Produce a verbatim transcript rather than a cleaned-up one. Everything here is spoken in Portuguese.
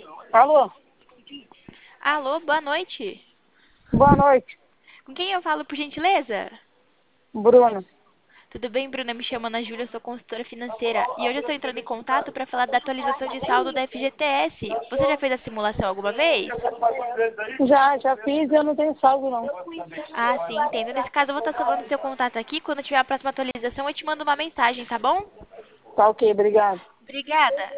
Alô, Alô, boa noite. boa noite, Com quem eu falo, por gentileza? Bruno. Tudo bem, Bruna? Me chamo Ana Júlia, sou consultora financeira e hoje eu estou entrando em contato para falar da atualização de saldo da F G T S. Você já fez a simulação alguma vez? Já, já fiz e eu não tenho saldo não. Ah, sim, entendo. Nesse caso, eu vou estar salvando seu contato aqui. Quando tiver a próxima atualização, eu te mando uma mensagem, tá bom? Tá ok, obrigado. Obrigada.